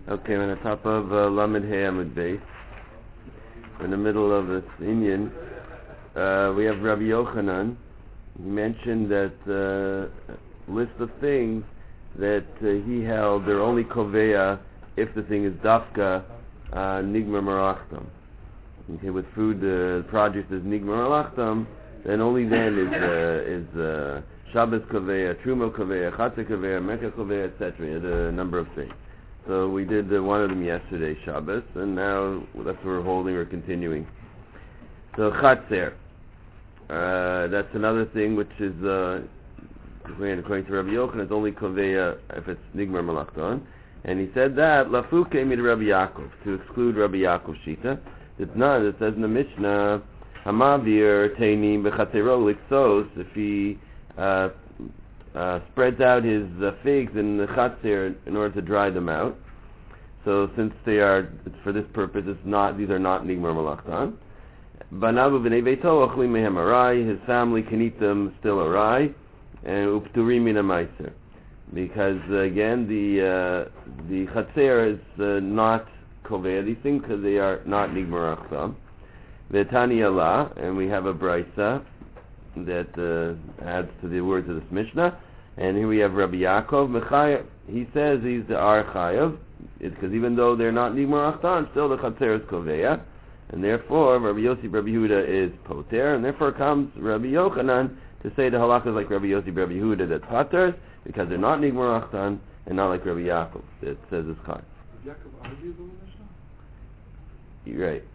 Okay, we're on the top of Lamed Hey Amud Beis. In the middle of this Inyan, we have Rabbi Yochanan. He mentioned that list of things that he held they're only koveya if the thing is dafka nigmar marachtam. Okay, with food, the project is nigmar marachtam, then only then is Shabbos koveya, Truma koveya, Chatzah koveya, Mekah koveya, etc. The number of things. So we did one of them yesterday, Shabbos, and now that's what we're holding, we're continuing. So Chatzer, that's another thing which is, according to Rabbi Yochanan, it's only Koveya if it's Nigmar Malachton. And he said that, Lafuke mid Rabbi Yaakov, to exclude Rabbi Yaakov Shita. It's not, it says in the Mishnah, Hamavir Teinim B'Chatzero Liksos, if he spreads out his figs in the Chatzer in order to dry them out. So since they are, for this purpose, these are not Nigmar Malachtan. Banavu b'nei beito ochlim mehem arai, his family can eat them still arai, and upturim min ha'maiser. Because again, the Chatzer is not koveya these things because they are not Nigmar Malachtan. V'tani Allah, and we have a brisa that adds to the words of this Mishnah. And here we have Rabbi Yaakov Mechayev. He says he's the Ar Chayev, because even though they're not Nigmar Achtan, still the Chatzer is Koveya, and therefore Rabbi Yossi Rabbi Yehuda is Poter, and therefore comes Rabbi Yochanan to say the halakha is like Rabbi Yossi Rabbi Yehuda that Paters, because they're not Nigmar Achtan, and not like Rabbi Yaakov that says it's Chayev. Did Yaakov argue the Mishnah? You're right.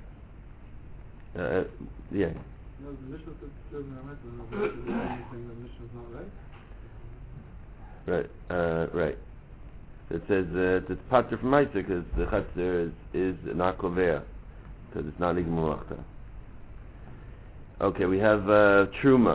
Yeah. No, the Mishnah says anything the Mishnah is not right? Right. It says it's pater from Meiser because the Chatzer is not koveya because it's not Nigmar Malachta. Okay, we have Truma.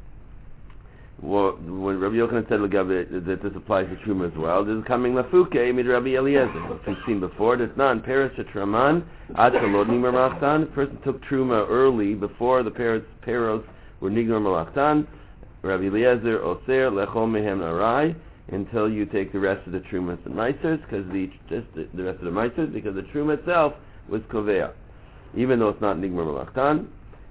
When Rabbi Yochanan said that this applies to Truma as well, this is coming Lafuke mid Rabbi Eliezer, which we've seen before. That's not Paris Traman Ad Shalod Nigmar Malachtan. The person took Truma early before the Peros were Nigmar Malachtan. Rabbi Eliezer Oser Lechol Mehem Arai, until you take the rest of the Trumas and Meisers, because the rest of the Meisers, because the Truma itself was Koveya, even though it's not Nigmar Malachtan.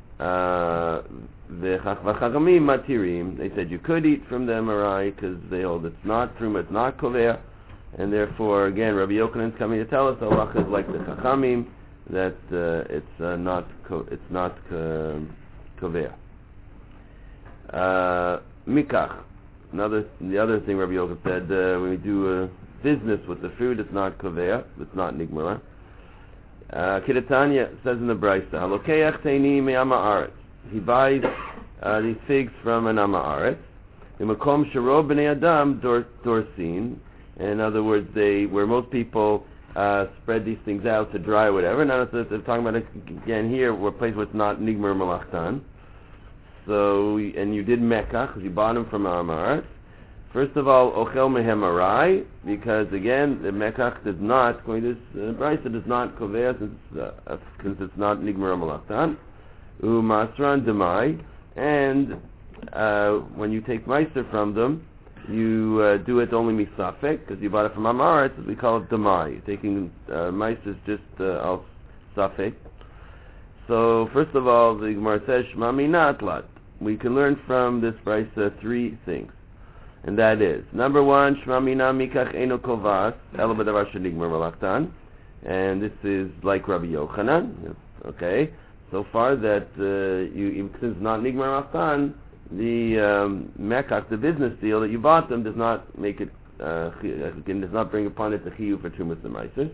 V'chachamim Matirim, they said you could eat from them Arai, because they hold it's not Truma, it's not Koveya, and therefore again Rabbi Yochanan is coming to tell us the halakha is like the Chachamim, that it's not Koveya. Mikach. The other thing Rabbi Yochanan said, when we do business with the food, it's not koveya, it's not nigmara. Kidatanya says in the Brisa, Halokeach teini me'ama aretz. He buys these figs from an ama aretz. Makom shero b'nei adam dorsin. In other words, where most people spread these things out to dry or whatever. Now they're talking about it again here, a place where it's not nigmar malachtan. So, and you did Mecca, because you bought them from Amaret. First of all, Ochel Mehem Arai, because again, the Mecca does not, according to this Brisa, does not Koveya, since it's not Nigmar Malachtan. Masran Demai, and when you take Meiser from them, you do it only Misafek, because you bought it from Amaret, so we call it Demai. You're taking Meiser just al Safek. So, first of all, the Gemara says, Shema Mina Atlat. We can learn from this Brisa three things. And that is, number one, Shema Mina Mikach Eino Kovas, Elo B'davar Shenigmar Malachtan. And this is like Rabbi Yochanan. Okay. So far that, since it's not Nigmar Malachtan, the Mekach, the business deal that you bought them, does not make it, does not bring upon it the Chiyuv for Trumas and Meisers.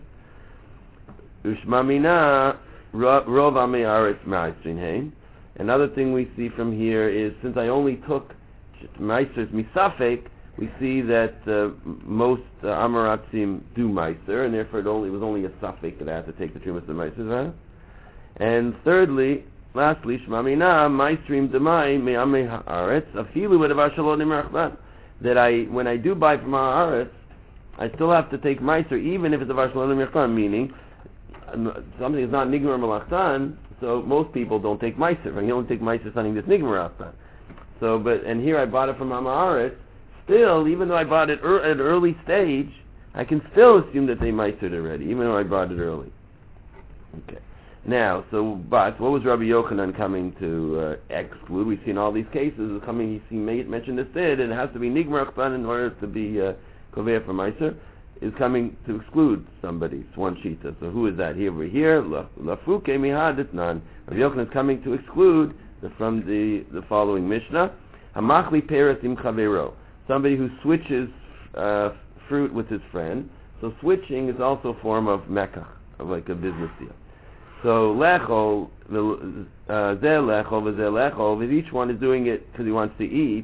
Ushma Mina Rov Amei Aretz Ma'asrin Hein. Another thing we see from here is, since I only took Meisers Misafek, we see that most Amaratzim do Meiser, and therefore it was only a Safek that I had to take the Trumas and Meisers out. And lastly, Shema Mina Meisrim Demai Me'amei Haaretz Afilu B'davar Shalod Nigmar Achtan. That when I do buy from Haaretz, I still have to take Meiser, even if it's Davar Shalod Nigmar Achtan, meaning something is not Nigmar Malachtan, so most people don't take Meiser. And you only take Meiser something that's Nigmar Malachtan. And here I bought it from Amaret. Still, even though I bought it at an early stage, I can still assume that they meistered already, even though I brought it early. Okay. Now, but what was Rabbi Yochanan coming to exclude? We've seen all these cases coming. He mentioned this did, and it has to be nigmar achtan in order to be kovea for meiser. Is coming to exclude somebody. It's one shita. So who is that? Here over here. Lafuke mihadetnan. Rabbi Yochanan is coming to exclude from the following Mishnah. Hamachli peres im chavero. Somebody who switches fruit with his friend. So switching is also a form of mekach, of like a business deal. So lechol, zeh lechol, v'zeh lechol, with each one is doing it because he wants to eat.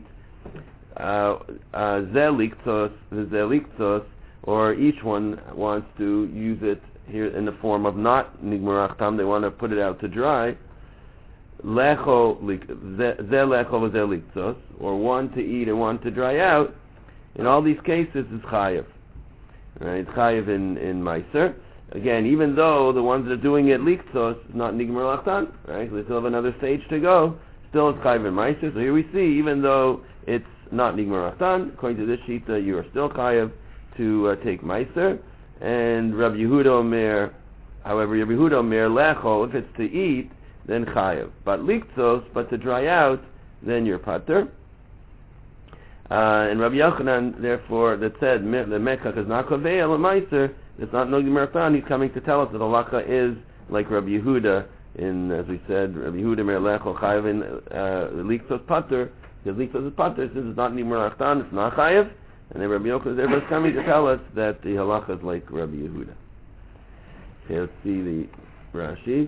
Zeh liktos, v'zeh liktos, or each one wants to use it here in the form of not nigmar achtam. They want to put it out to dry. Lechol, zeh lechol, v'zeh liktos, or one to eat and one to dry out. In all these cases, it's chayev. Right? It's chayev in meiser. Again, even though the ones that are doing it liktos is not nigmar lachtan, right? So they still have another stage to go. Still it's chayiv and meiser. So here we see, even though it's not nigmar lachtan, according to this shita, you are still chayiv to take meiser. And Rabbi Yehuda Omer, however, Rabbi Yehuda Omer lecho, if it's to eat, then chayiv. But liktos, but to dry out, then you're pater. And Rabbi Yochanan, therefore, that said the mekach is not kovei la meiser. It's not Nogi Meratan. He's coming to tell us that halacha is like Rabbi Yehuda in, as we said, Rabbi Yehuda Mer Lecho Chayev in Liktos Pater. Because Liktos is Pater, since it's not Nigmar Achtan, it's not Chayev. And then Rabbi Yochanan is coming to tell us that the halacha is like Rabbi Yehuda. Okay, let's see the Rashi.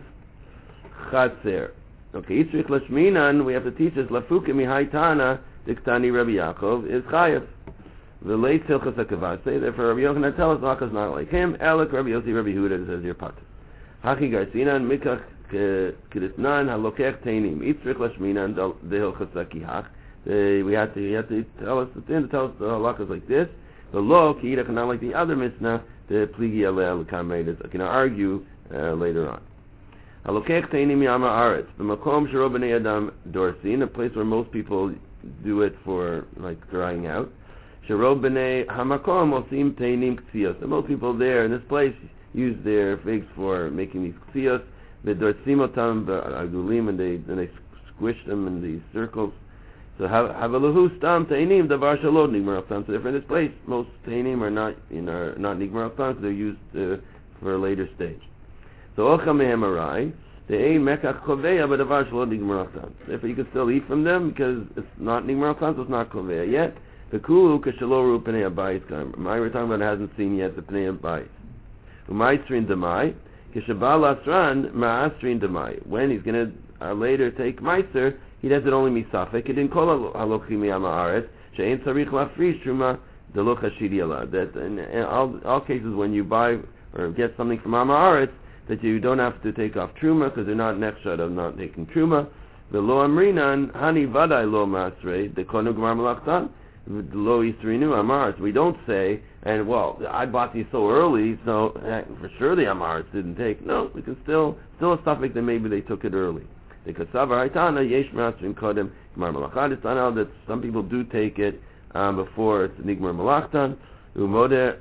Chatzer. Okay, Yitzrik Lashminan, we have to teach us Lafuke Mihai Tana Diktani Rabbi Yaakov is Chayev. The late Silchas HaKavase, therefore Rabbi Yochanan tell us halacha is not like him. Elek Rabbi Yossi Rabbi Yehuda says your pater. Haki Garcinan Mikach Kedisnan Halokech Teinim Yitzrik Lashminan Dehilchas HaKihach. We had to tell us the halacha is like this. The law Kiidach not like the other Mishnah. The Pligi Alei L'Kamei. I can argue later on. Halokech Teinim Yama Aretz. The Makom Shero B'nei Adam Dorsin, a place where most people do it for like drying out. Shero b'nei hamakom osim teinim ktsiyos. And most people there in this place use their figs for making these ktsiyos. They dortzim otam b'agulim, and they squish them in these circles. So havalahu stam teinim davar shalod nigmar achtan. So therefore in this place most teinim are not nigmar achtan, so they're used for a later stage. So ocha mehem arai. They mekach koveya b'davar shalod nigmar achtan. Therefore you can still eat from them because it's not nigmar achtan, so it's not koveya yet. The kulu kashaloru pnei abayis. We're talking about it hasn't seen yet the pnei abayis. Umaystrin demai kishabal asran ma'astrin demai. When he's going to later take meiser, he does it only misafek. He didn't call it halochi miyama aretz she'ein tzarich lafrish truma delo chashidi ala. That in all cases when you buy or get something from ama aretz, that you don't have to take off truma because they're not nechshad of not taking truma. The lo amrinan hani vaday lo masrei the konu gmar malachtan. Lo Yisrinu Amaris. We don't say, and well, I bought these so early, so for sure the Amaris didn't take. No, we can still a suffix that maybe they took it early. Because Savar Haitana Yesh Master Kodem Gmar Malachtan. It's not out that some people do take it before it's Nigmar Malachtan. Umode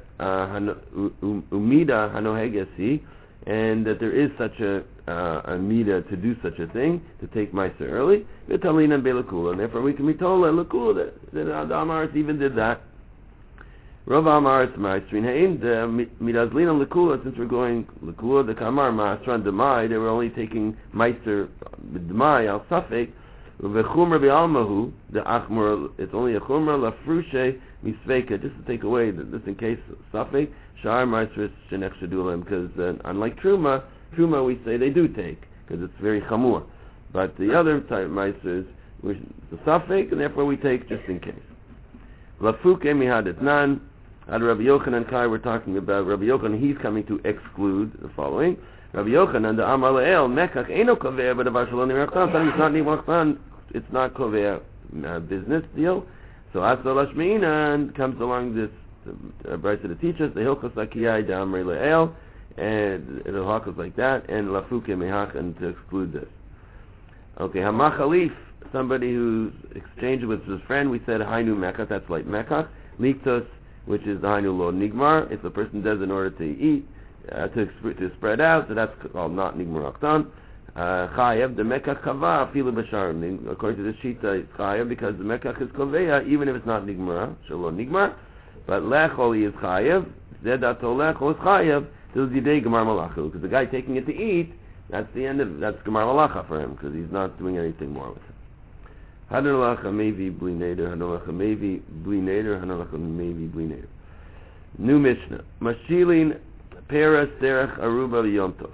Umida Hanohegesi, and that there is such a mida to do such a thing, to take Meiser early, Vitalina and Belakula, and therefore we can be told Lakula that the Amaris even did that. Rav Amaris Meistrin Hain, the Midazlina Lakula, since we're going Lakula, the Kamar Maasran Demai, they were only taking Meiser Demai al Safek, Vechumra Be'almahu, the Achmur, it's only a Chumra, Lafrushe, Misveka, just to take away, just in case Safek, Shar Meiser Shenech Shadulim, because unlike Truma we say they do take, because it's very chamur. But the other type meisers, which is the suffix, and therefore we take just in case. Lafuke mihadet nan. Ad Rabbi Yochanan Kai, we're talking about Rabbi Yochanan, he's coming to exclude the following. Rabbi Yochanan, the Amar Le'el, Mekach, Eino Kovea, but Avar Shalom Nirachtan, it's not Nirachtan, it's not Kovea business deal. So Asal Hashminan comes along this, Bryce to teach us, the Hilchos Akiyai, the Amar Le'el, and the halacha is like that, and lafuke mehach, and to exclude this. Okay, hamachalif, somebody who's exchanged with his friend, we said hainu mekach, that's like mekach. Liktos which is the Hainu Lo Nigmar. If a person does in order to eat, to spread out, so that's called not Nigmar Aktan. Chayev, the Mekach Kava, Filu Basharim. According to this Shita, it's Chayev because the Mekach is Koveya, even if it's not Nigmar, Shalom Nigmar. But Lechol is Chayev, Zedato Lechol is Chayev, till the day Gemar Malacha. Because the guy taking it to eat, that's the end of, that's Gemar Malacha for him, because he's not doing anything more with it. Hadalacha maybe bli neder, hadalacha maybe bli neder, hadalacha maybe bli neder. New Mishnah. Mashilin Peras Derech Aruba Yom Tov.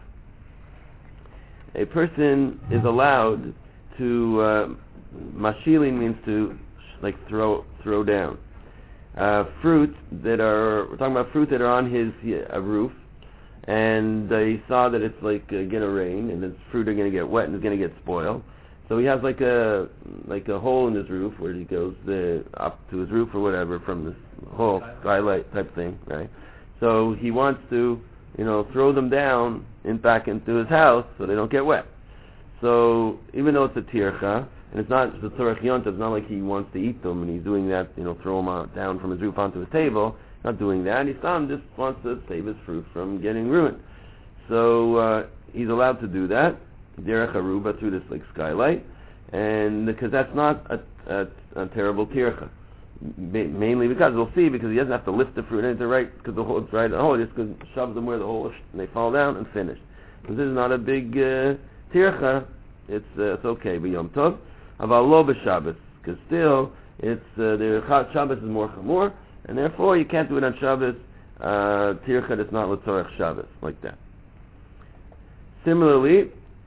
A person is allowed to mashilin means to like throw down fruit that are, we're talking about fruit that are on his roof, and he saw that it's like gonna rain and the fruit are gonna get wet and it's gonna get spoiled. So he has like a hole in his roof where he goes up to his roof or whatever from this whole skylight type thing, right? So he wants to, throw them down back into his house so they don't get wet. So even though it's a tircha, and it's not the tzorech yontav, it's not like he wants to eat them and he's doing that, throw them down from his roof onto his table. Not doing that. He just wants to save his fruit from getting ruined. So he's allowed to do that, derech aruba, through this like skylight, and because that's not a terrible tircha. Mainly because we'll see, because he doesn't have to lift the fruit into right, because the hole is right. He just shoves them where the hole is, and they fall down and finish. Because this is not a big tircha. It's okay. But Yom Tov, aval lo b'Shabbos, because still it's the Shabbos is more chamor, and therefore you can't do it on Shabbos. Tircha that's not l'tzorech Shabbos like that. Similarly,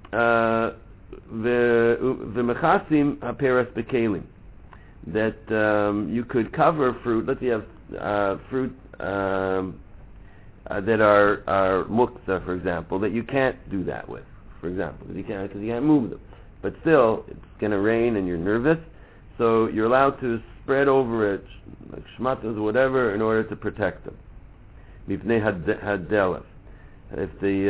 v'mechasim haperas bekelim, that you could cover fruit. Let's say you have fruit that are muktzah, for example, that you can't do that with, for example, because you can't move them. But still, it's going to rain and you're nervous, so you're allowed to spread over it, like shmatos or whatever, in order to protect them. Mipnei hadelef. If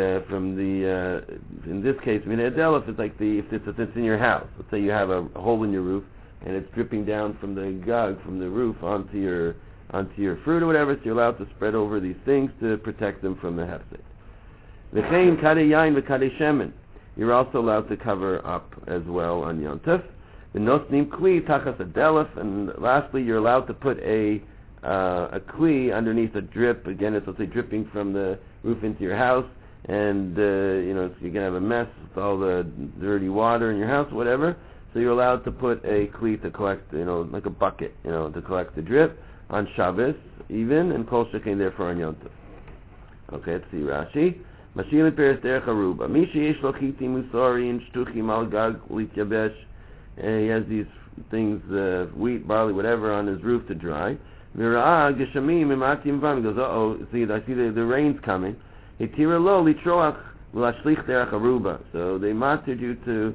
in this case, mipnei hadelef is like if it's in your house. Let's say you have a hole in your roof, and it's dripping down from the gug, from the roof onto your fruit or whatever, so you're allowed to spread over these things to protect them from the hefsek. V'chein kadei yain v'kadei shemen. You're also allowed to cover up as well on Yom Tov. V'nosnim kli tachas adelef, and lastly, you're allowed to put a kli underneath a drip. Again, it's, let's say, dripping from the roof into your house, and you're gonna have a mess with all the dirty water in your house, whatever. So you're allowed to put a kli to collect, like a bucket, to collect the drip on Shabbos even, and kol shekein therefore on Yom Tov. Okay, let's see Rashi. Mashilin peres derech aruba. Mi sheyesh lo chitim usarin shtuchim al gag lityabesh. He has these things, wheat, barley, whatever, on his roof to dry. Mira'ah geshamim imatim vam. He goes, I see the rain's coming. Hitira lo litroach l'ashlich derech aruba. So they mated you to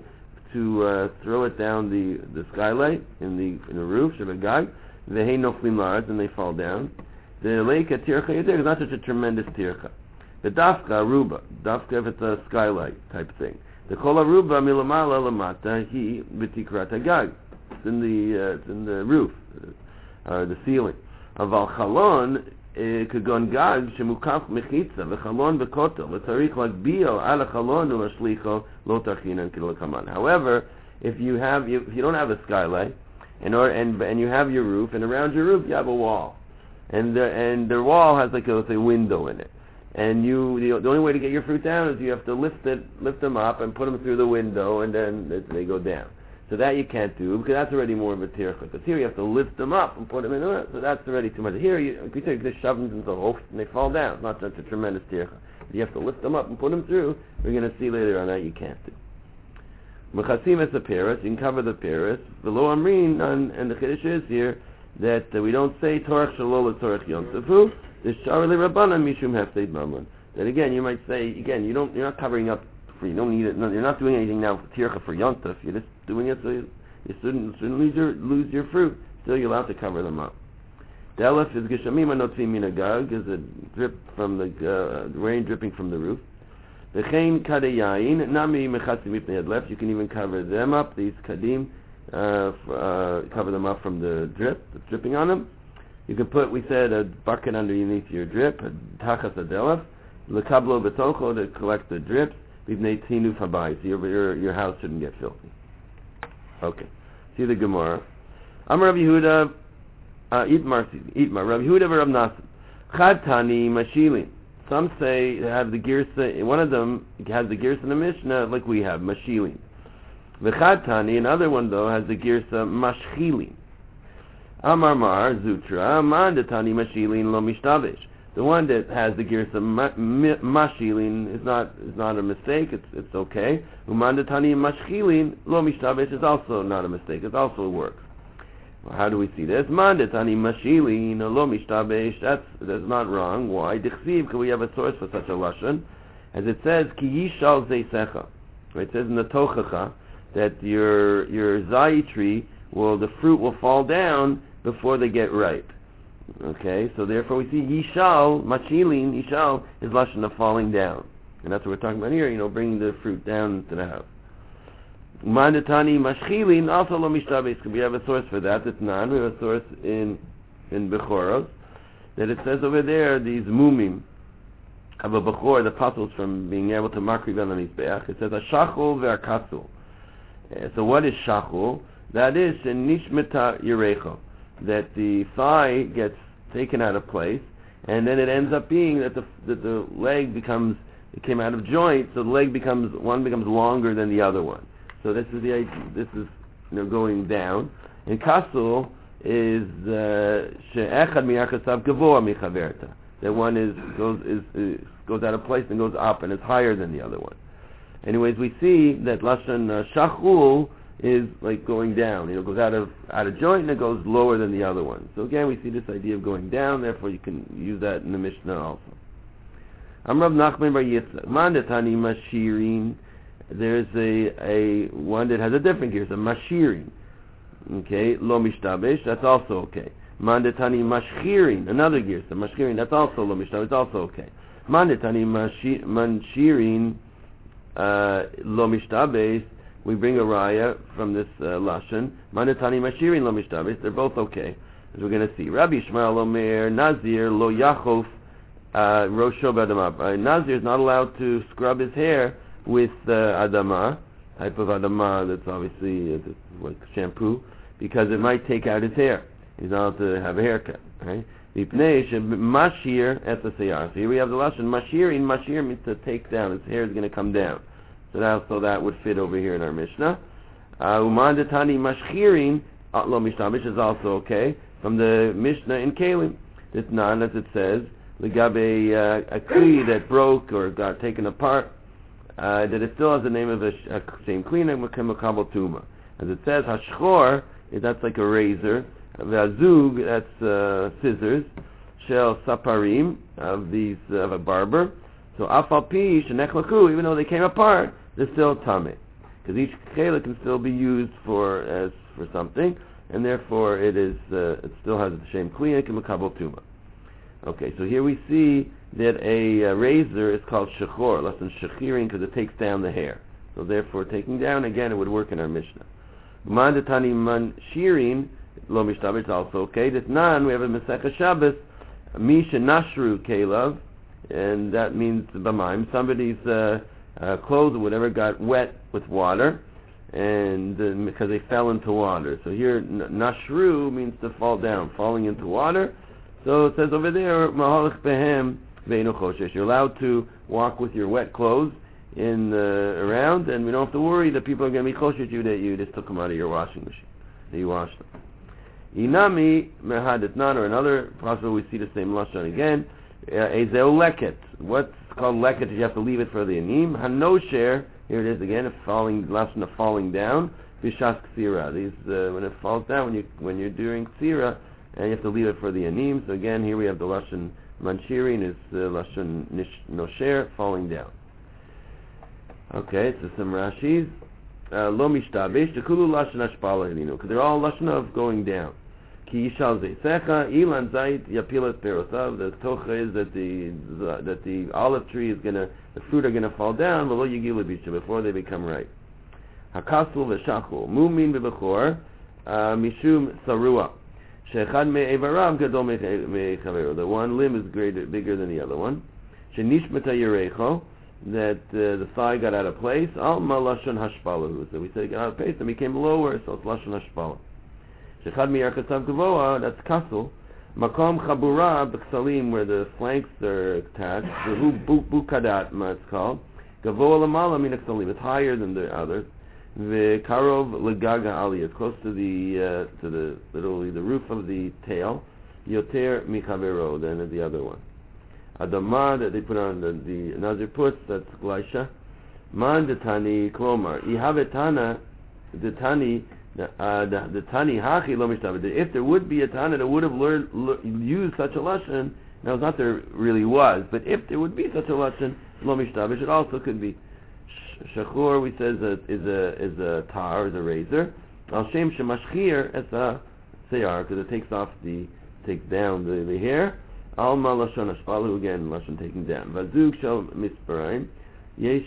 throw it down the skylight in the roof, shabagag, v'hei noflim la'aretz, and they fall down. The leika tircha yadir is not such a tremendous tircha. The dafka aruba, dafka if it's a skylight type thing. The kol aruba milamala lamata hi b'tikrat hagag. It's in the roof, the ceiling. Aval chalon כגון גג שמוקף מחיצה וחלון בכותל וצריך להגביל על החלון ולהשליחו לא תכינן כדלקמן. However, if you don't have a skylight and you have your roof, and around your roof you have a wall, and the wall has like a window in it, and the only way to get your fruit down is you have to lift them up and put them through the window, and then they go down. So that you can't do, because that's already more of a tircha. Because here you have to lift them up and put them in, so that's already too much. Here, you take the shove them into the hole and they fall down. It's not such a tremendous tircha. If you have to lift them up and put them through, we're going to see later on that you can't do. Mechasim es a peres, you can cover the peres. The lo amrin, and the chiddush is here, that we don't say torach shalol torach yom tefu, the shar li rabbanan mishum hefseid mamon. That again, you might say, you're not covering up, you don't need it. No, you're not doing anything now for tircha for Yom Tov. You're just doing it so you shouldn't lose your fruit. Still, you're allowed to cover them up. The elef is geshamim anotzim min hagag, is a drip from the rain dripping from the roof. The chein kadei yain nami mechatzim mipnei hadlef. You can even cover them up. These kadim cover them up from the drip that's dripping on them. You can put, we said, a bucket underneath your drip, a tachas adelaf, lekablo betocho, to collect the drips, b'bnei tinu fabai, so your house shouldn't get filthy. Okay. See the Gemara. Amar Rav Yehuda, Itmar, Rav Yehuda Rav Nasan. Chad Tani Mashilin. Some say they have the girsa, one of them has the girsa in the Mishnah, like we have, Mashilin. V'chad Tani, another one though, has the girsa Mashchilin. Amar Mar, Zutra, Mandatani Mashilin lo mishtavish. The one that has the girsa Mashilin is not a mistake, it's okay. Umandatani Mashchilin lo mishtavish is also not a mistake, it also works. Well, how do we see this? Mandatani Mashilin lo mishtavish, that's not wrong. Why? Dichsiv, because we have a source for such a lashon, as it says, Ki yishal zeisecha. It says in the Tochacha that your zai tree the fruit will fall down before they get ripe. Okay, so therefore we see yishal, mashilin, yishal is lashon of falling down. And that's what we're talking about here, bringing the fruit down to the house. Mandatani mashchilin, also lo mishtabes, we have a source for that, it's non, we have a source in Bechoros, that it says over there, these mumim of a Bechor, the puzzles from being able to makriv on the mizbeach, it says, ashachul ve'akasul. So what is shachul? That is nishmeta yirecho, that the thigh gets taken out of place, and then it ends up being that the leg it came out of joint, so the leg becomes longer than the other one. So this is the idea. This is going down. And kasul is she'echad miyachasav gavoa michaverta. That one goes out of place and goes up and is higher than the other one. Anyways, we see that lashon shachul is like going down. It goes out of joint and it goes lower than the other one. So again, we see this idea of going down. Therefore, you can use that in the Mishnah also. Amrav Nachman bar Yitzchak Mandatani Mashirin. There's a one that has a different gear, so Mashirin. Okay, Lo Mishtabesh, that's also okay. Mandatani Mashchirin, another gear, so Mashchirin, that's also Lo Mishtabesh, it's also okay. Mandatani Mashirin, Lo Mishtabesh, we bring a raya from this lashon. Mandatani Mashirin Lo Mishtabesh, they're both okay, as we're going to see. Rabbi Shmuel Omer Nazir Lo Yachof Rosho B'Adama. Nazir is not allowed to scrub his hair with Adama, type of Adama that's obviously like shampoo, because it might take out his hair. He's not allowed to have a haircut. Right? Mashir et the seyar. So here we have the lashon Mashirin. Mashir means to take down. His hair is going to come down. So that would fit over here in our Mishnah. Umandatani Mashchirin Lo Mishtabish is also okay from the Mishnah in Kalim. It's not, as it says, Legabe a kli that broke or got taken apart, that it still has the name of a same kli, and Makabal Tuma. As it says, Hashchor, that's like a razor. V'azug, that's scissors. Shel Saparim, of a barber. So Afal Pi, Shenechlaku, even though they came apart, they're still Tameh. Because each keli can still be used for something, and therefore it still has the same kli, and Makabal Tuma. Okay, so here we see that a razor is called shechor, less than shechirin, because it takes down the hair. So therefore, taking down, again, it would work in our Mishnah. Mandatani man shirin, lo mishtabit, is also okay. This nan, we have a Masechah Shabbos, misha nashru kelav, and that means b'maim, somebody's clothes or whatever got wet with water, and because they fell into water. So here, nashru means to fall down, falling into water. So it says over there, Mahalach behem ve'enu choshesh. You're allowed to walk with your wet clothes around, and we don't have to worry that people are going to be choshesh you that you just took them out of your washing machine, that you washed them. Inami mehadet nan, or another possible we see the same lashon again. Ezeu leket. What's called leket? You have to leave it for the anim. Hanosher. Here it is again. A lashon of falling down. Bishas ksira. These when it falls down when you're doing ksira. And you have to leave it for the anim. So again, here we have the lashon manshirin is the lashon nosher, falling down. Okay, so some Rashis. Lo mishtabesh tekulu lashon hashpala helinu, because they're all lashon of going down. Ki yishal zeisecha ilan zayit yapilat perosav. The tocha is that the olive tree the fruit are gonna fall down, v'lo yigilu bisha, before they become ripe. Hakasul v'shachul mumin v'bechor mishum sarua. Shechad me'evarav gadol me'chavero. The one limb is bigger than the other one. Shenishmata yerecho, that the thigh got out of place. Al ma lashon hashpalahu. So we said it got out of place and became lower, so it's lashon hashpalah. Shechad me'yarkasav gavoa, that's kassul. Makom chabura b'ksalim, where the flanks are attached. Hu bukadat, it's called. Gavoa lamala min ksalim. It's higher than the others. V'karov legaga ali. It's close to the literally the roof of the tail. Yoter michavero than the other one. Adama that they put on the Nazir puts, that's glaisha. Man detani klomar. Ihavetana the tani. The tani hachi lo mishtabed. If there would be a tana that would have used such a lashon, now it's not there really was, but if there would be such a lashon, lo mishtabed, it also could be. Shachur, we says is a tar, is a razor. Al shem shemashchir es a seyar, because it takes down the hair. Al ma lashon ashpalu, again lashon taking down. Vazug shel misparaim yesh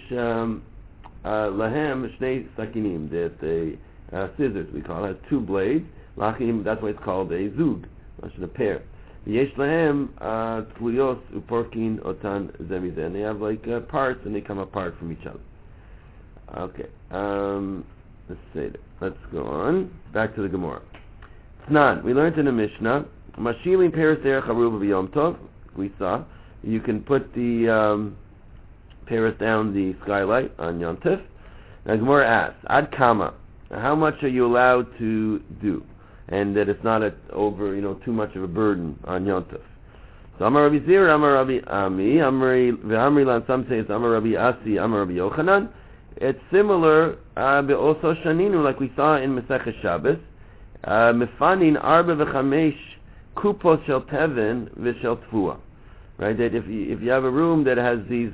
lahem shnei sakinim, that the scissors, we call it, has two blades. Lachim, that's why it's called a zug, a pair. Yesh lahem tluyos uporkin otan zemizen. They have like parts, and they come apart from each other. Okay, let's say that. Let's go on. Back to the Gemara. Tznan, we learned in the Mishnah, Mashilim peres derech haruba b'yom tov. We saw you can put the peres down the skylight on Yom Tov. Now Gemara asks, Ad kama, how much are you allowed to do, and that it's not over too much of a burden on Yom Tov. So Amar Rabbi Zira, Amar Rabbi Ami, Amri Lan, some say it's Amar Rabbi Asi, Amar Rabbi Yochanan. It's similar, also Shaninu, like we saw in Masechet Shabbos. Mefanin arba v'chamesh kupos shel teven v'shel tfua. Right, that if you have a room that has these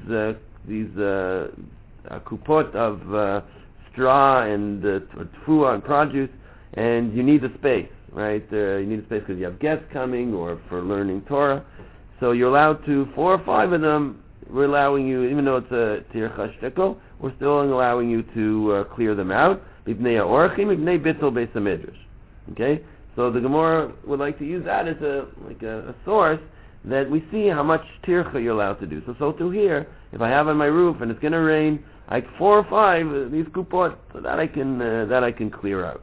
kupot of straw and tfua and produce, and you need the space, right? You need the space because you have guests coming or for learning Torah. So you're allowed to 4 or 5 of them. We're allowing you, even though it's a tircha shtekol, we're still allowing you to clear them out. Ibnei orchim, ibnei bittul beis hamedrash. Okay, so the Gemara would like to use that as a source that we see how much tircha you're allowed to do. So too here, if I have on my roof and it's going to rain, like 4 or 5 these kupot, so that I can clear out.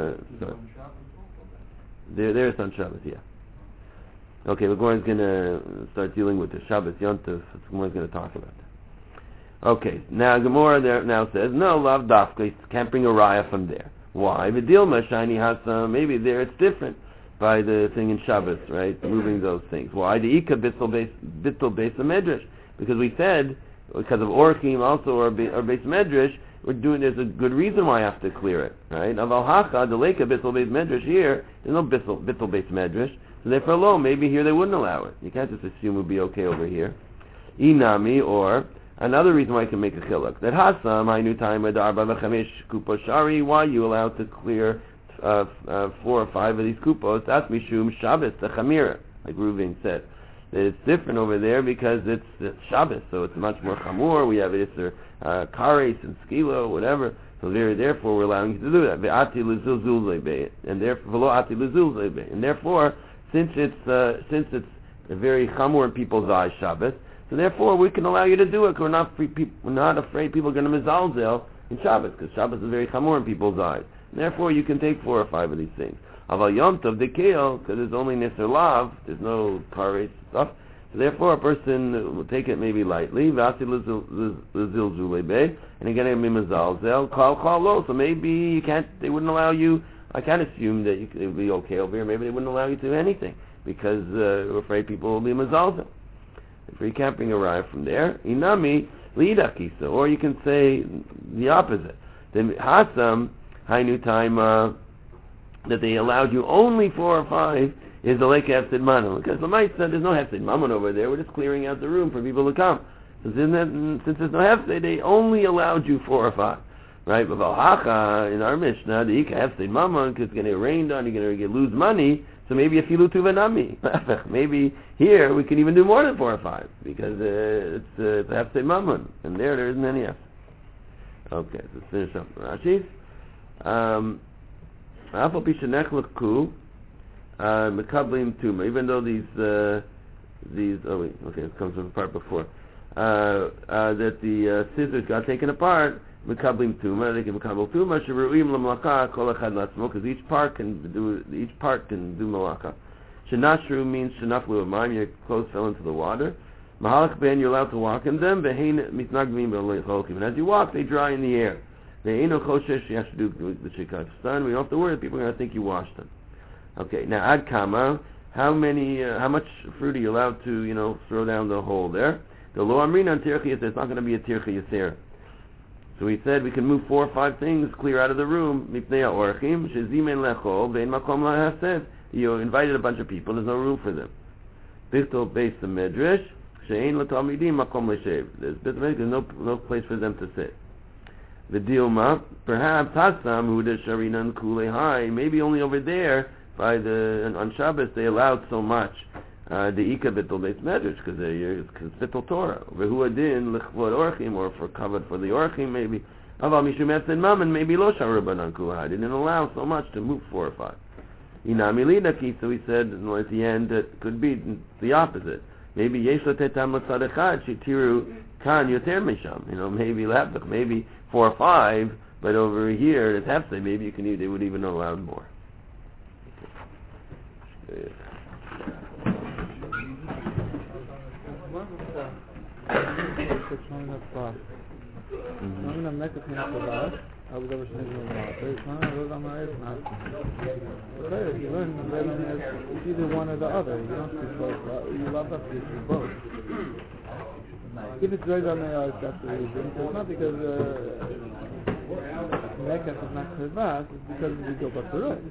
There's on Shabbos, yeah. Okay, the Gemara is going to start dealing with the Shabbos Yom Tov. The Gemara is going to talk about that. Okay, now Gemara there now says no, lav dafka, you can't bring a raya from there. Why? V'dilma shiny hasam. Maybe there it's different by the thing in Shabbos, right? Moving those things. Why? The ika bittul beis medrash, because we said because of orchim also or beis medrash. We're doing. There's a good reason why I have to clear it, right? Aval hacha the leka bittul beis medrash. Here there's no bittul beis medrash. So therefore, lo, maybe here they wouldn't allow it. You can't just assume it would be okay over here. Inami, or another reason why I can make a chiluk. That hasam, hainu time adarba v'chamesh kupos shari. Why are you allowed to clear 4 or 5 of these kupos? That's mishum Shabbos, the chamira, like Reuven said. That it's different over there because it's Shabbos, so it's much more chamur. We have Isser kares and skilo, whatever. So therefore, we're allowing you to do that. Ve'ati l'zulzul leibei, and therefore v'lo ati l'zulzul leibei, and therefore, since it's a very chamur in people's eyes, Shabbos, so therefore we can allow you to do it. We're not afraid people are going to mizalzel in Shabbos, because Shabbos is very chamur in people's eyes. And therefore, you can take 4 or 5 of these things. Aval Yom Tov dekeo, because there's only Nisr Lav, there's no kares stuff. So therefore, a person will take it maybe lightly. V'asi l'zilzul leibei, and again, it'll be mizalzel. Kal lo. So maybe they wouldn't allow you. I can't assume that it would be okay over here. Maybe they wouldn't allow you to do anything because we're afraid people will be mezalzel. If you can't bring a raya from there, inami liidakisa, or you can say the opposite. Then hasam hainu time that they allowed you only 4 or 5 is the lake hefsid mammon, because the mice said there's no hefsid mammon over there. We're just clearing out the room for people to come. So since there's no hefsid, they only allowed you 4 or 5. Right, but Valhacha in our Mishnah, the Ika Hefsid Mammon, because it's going to get rained on, you're going to lose money. So maybe if you Filu Tuvanami, maybe here we can even do more than 4 or 5 because it's Hefsid Mammon, and there isn't any Hefsid. Okay, so let's finish up Rashi. Afal Pishanech L'Ku Mekablim Tuma, even though these, oh wait, okay, it comes from the part before, that the scissors got taken apart, Mekablim Tuma, they can Mekabel Tuma, Sheruim L'Malaka, Kol Echad Latzmo, because each part can do Malaka. Shenashru means Shenaflu Amayim, your clothes fell into the water. Mahalach Ben, you're allowed to walk in them, Vehein Mitnagvim B'Leicholkim, and as you walk, they dry in the air. Ve'eno Choshesh, you have to do the Shekat Stan, we don't have to worry, people are going to think you washed them. Okay, now Ad Kama, how much fruit are you allowed to, throw down the hole there? The Lo Amrin on Tircha Yisera, it's not going to be a Tircha Yisera. So he said we can move 4 or 5 things clear out of the room. Mipnei ha'orchim, shezimen lechol, ve'en makom la'hased. You invited a bunch of people, there's no room for them. Bichtel beis the medrash, she'ein l'talmidim makom l'shev. There's no place for them to sit. V'dilma, perhaps Hassam, who does sharinan kulei hai, maybe only over there, on Shabbos they allowed so much. The Ika Bittul Beis Medrash, because it's Bittul Torah. Vehu Adin, L'chvod Orchim, or for covered for the Orchim, maybe. Aval Mishum Etzin Mammon, maybe Lo Sharabanan Kuhai. They didn't allow so much to move 4 or 5. Inami Lidaki, so he said at the end, it could be the opposite. Maybe Yesh L'tetam L'tzad Echad, Shetiru Kan Yoter Misham. Maybe 4 or 5, but over here, it's Hefse, maybe they would even allow more. Okay. It's either one or the other. You don't see both. You love us to see both. If it's right on the that's the reason. So it's not because Mecca is not Chivas, it's because we go back to right.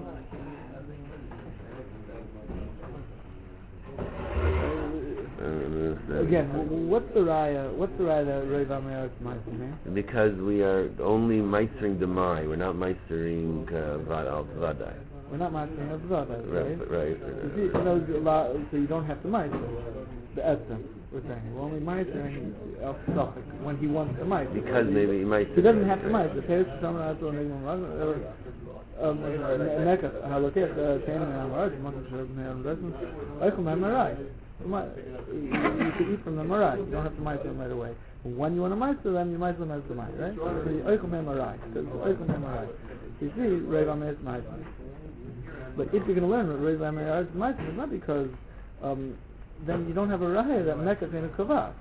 Again, what's the raya that Rav Amir is meistering? Because we are only meistering Demai, we're not meistering Vadai. We're not meistering Vadai, right? Right. You see, so you don't have to meister the Etzem, we're saying. We're only meistering El Suffolk when he wants to meister. Because maybe he meister. He doesn't have to meister. Mecca, halakech, Tainim Amarat, Eichel Marai. You can eat from the marai. You don't have to meister them right away. When you want to meister them, you meister them as the marai, right? So you oichel marai. You see, Rav Amir is meister. But if you're going to learn what Rav Amir is meister, it's not because then you don't have a raya that Mecca is in a kavah.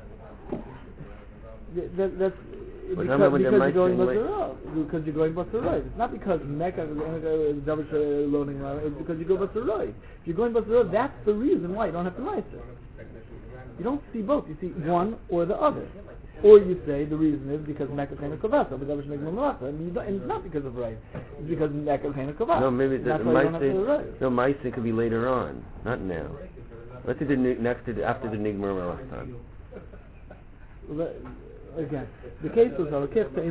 That's because you're going Basaroi. It's not because Mecca is loading, it's because you go Basaroi. If you're going Basaroi, that's the reason why you don't have to meister. You don't see both, you see one or the other. Or you say the reason is because Mecca is a kavasa, but and it's not because of right. It's because Mecca is a kavasa. No, maybe meister could be later on, not now. Let's say after the Nigmar last time. Again, the case was now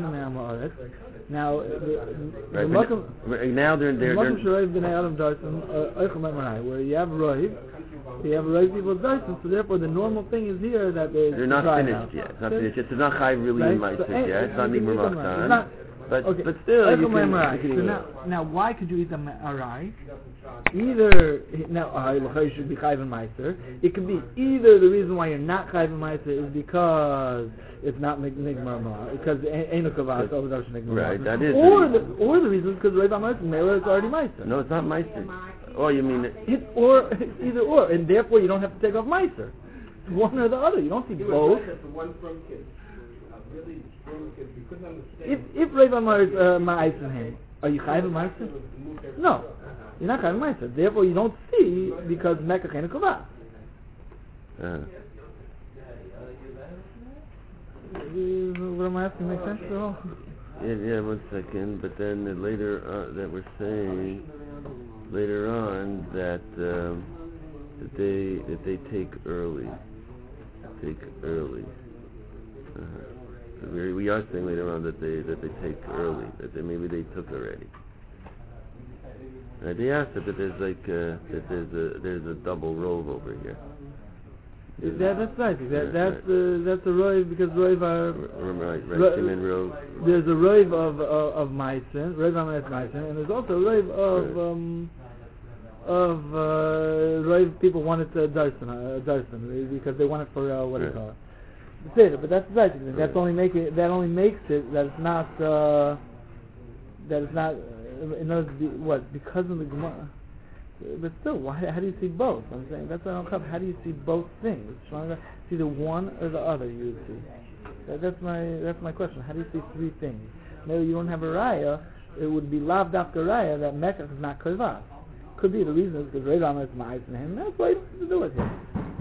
where you have Roiv, people's Dyson, so therefore the normal thing is here that they're not finished yet. It's not finished yet. It's not Chai really in my yet. It's not Nigmar Machtan. But still, you can now, why could you eat the Arai? Either you should be Chayv and Meister. It could be either the reason why you're not Chayv and Meister is because it's not Nigmar Ma, because ain't a Kavas over the Nigmar. Right, that is. Or the reason is because Rav Amir is already Meister. No, it's not Meister. Oh, you mean it's either or, and therefore you don't have to take off Meister. It's one or the other. You don't see both. If Rav Amir is Ma'aisen him, are you Chayv and Meister? No. You're not Chayv Meister. Therefore, you don't see because Mecca Chayna Kovah. What am I asking? Make sense at all? Yeah, 1 second. But then later that we're saying later on that they take early. We are saying later on that they take early. That maybe they took already. They asked that there's there's a double rove over here. That's right. That's a rove because rove are right. Rove. There's a rove of Meissen, rove Amir Meissen, and there's also a rove Roiv people wanted to Darsan because they want it for what do you call it? Seder, but that's right. That only makes it that it's not in order to be what because of the Gemara. But still, why? How do you see both? I'm saying that's what I don't cover. How do you see both things? It's either one or the other. You would see. That's my question. How do you see three things? Maybe you don't have a raya. It would be lav dafka raya that Mekach is not kavas. Could be the reason is because Rei is ma'is in him. That's why he has to do with him.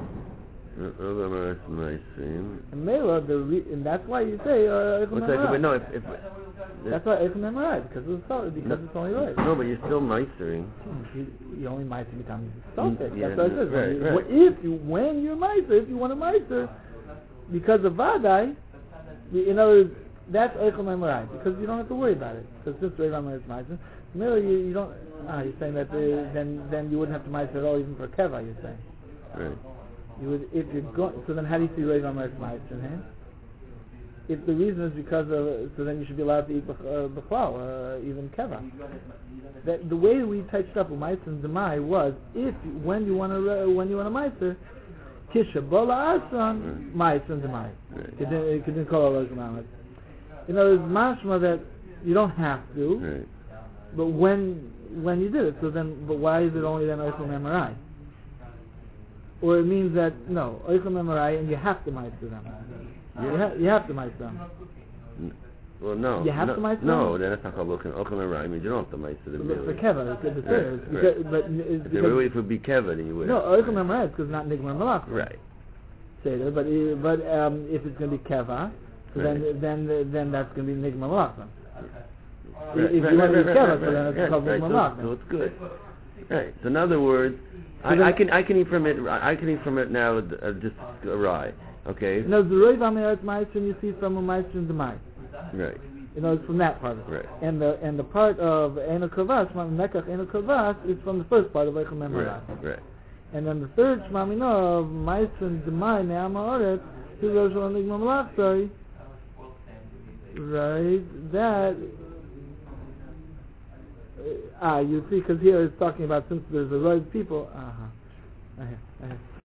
And Mela, and that's why you say no, if that's why Eichel Memorai because it's only right. No, but you're still meistering. You only meister becomes salted. Yeah, that's what it says. Right. When you're meister, if you want to meister, because of Vadai, in other words, that's Eichel Memorai because you don't have to worry about it. Because since Rei Rama is meister, Mela, you don't. You're saying that then you wouldn't have to meister at all even for Keva. You're saying. Right. You would, if you're going. So then, how do you see Rei Rama is meister in him? If the reason is because of, so then you should be allowed to eat b'chlal, even keva. The way we touched up with meiser and demai was when you want to meiser, kisha bola asan meiser and demai. It didn't call all those amounts. In other words, mashma that you don't have to, right. But when you did it, so then, but why is it only then oichel memorai? Or it means that no oichel memorai and you have to meiser them. You have to meiser them. Well, no. You have to meiser them? No, then that's not called oichel memorai. I mean, you don't have to meiser them. For keva, but if it would be keva, then you would. No, oichel memorai is because not nigmar malach. Right. Seder, but if it's going to be keva, then that's going to be nigmar malach. If you want to be keva, so then it's called nigmar malach. So it's good. Right. So in other words, I can eat from it. I can eat from it now. Just a rye. Okay. No, the Rei Vameret Meister you see from a Meister in the Mai. Right. You know, it's from that part of it. Right. And the part of Eno Kavas, Mekach Eno Kavas, is from the first part of Eichel Memorai. Right. And then the third Shmamino of Meister in the Mai, Ne'ama Oret, Hirosh Olig Mamalach, sorry. Right. That. You see, because here it's talking about since there's a road people.